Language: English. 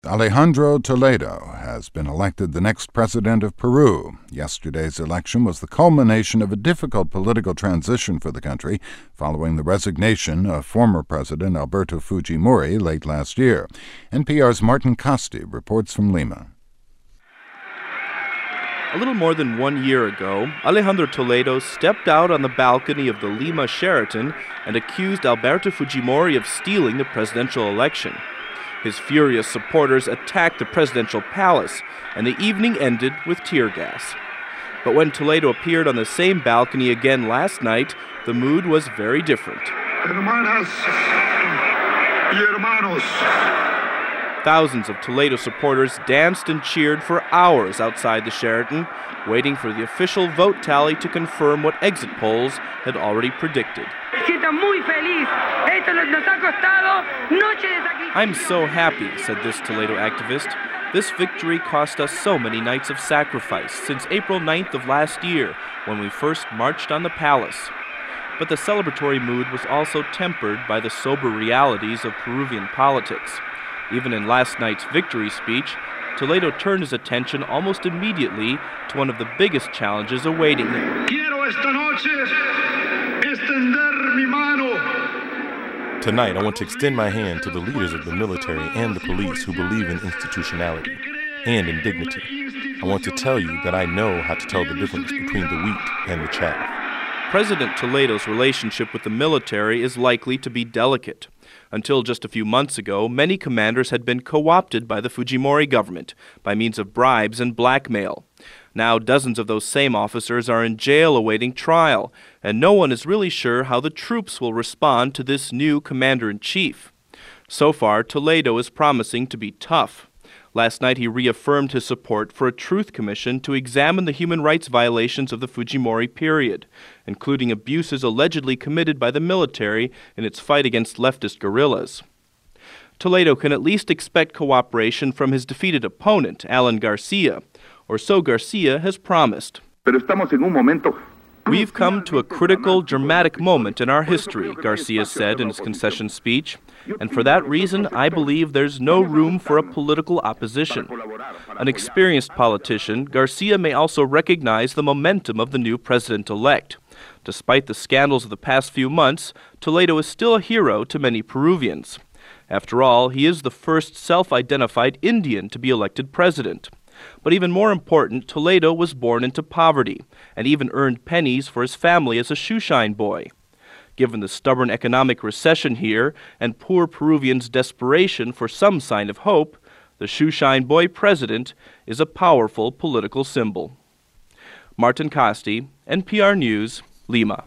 Alejandro Toledo has been elected the next president of Peru. Yesterday's election was the culmination of a difficult political transition for the country following the resignation of former President Alberto Fujimori late last year. NPR's Martin Casti reports from Lima. A little more than 1 year ago, Alejandro Toledo stepped out on the balcony of the Lima Sheraton and accused Alberto Fujimori of stealing the presidential election. His furious supporters attacked the presidential palace, and the evening ended with tear gas. But when Toledo appeared on the same balcony again last night, the mood was very different. Hermanas y hermanos. Thousands of Toledo supporters danced and cheered for hours outside the Sheraton, waiting for the official vote tally to confirm what exit polls had already predicted. "I'm so happy," said this Toledo activist. "This victory cost us so many nights of sacrifice since April 9th of last year, when we first marched on the palace." But the celebratory mood was also tempered by the sober realities of Peruvian politics. Even in last night's victory speech, Toledo turned his attention almost immediately to one of the biggest challenges awaiting him. Tonight, I want to extend my hand to the leaders of the military and the police who believe in institutionality and in dignity. I want to tell you that I know how to tell the difference between the wheat and the chaff. President Toledo's relationship with the military is likely to be delicate. Until just a few months ago, many commanders had been co-opted by the Fujimori government by means of bribes and blackmail. Now dozens of those same officers are in jail awaiting trial, and no one is really sure how the troops will respond to this new commander-in-chief. So far, Toledo is promising to be tough. Last night, he reaffirmed his support for a truth commission to examine the human rights violations of the Fujimori period, including abuses allegedly committed by the military in its fight against leftist guerrillas. Toledo can at least expect cooperation from his defeated opponent, Alan Garcia, or so Garcia has promised. "We've come to a critical, dramatic moment in our history," Garcia said in his concession speech, "and for that reason, I believe there's no room for a political opposition." An experienced politician, Garcia may also recognize the momentum of the new president-elect. Despite the scandals of the past few months, Toledo is still a hero to many Peruvians. After all, he is the first self-identified Indian to be elected president. But even more important, Toledo was born into poverty and even earned pennies for his family as a shoeshine boy. Given the stubborn economic recession here and poor Peruvians' desperation for some sign of hope, the shoeshine boy president is a powerful political symbol. Martin Casti, NPR News, Lima.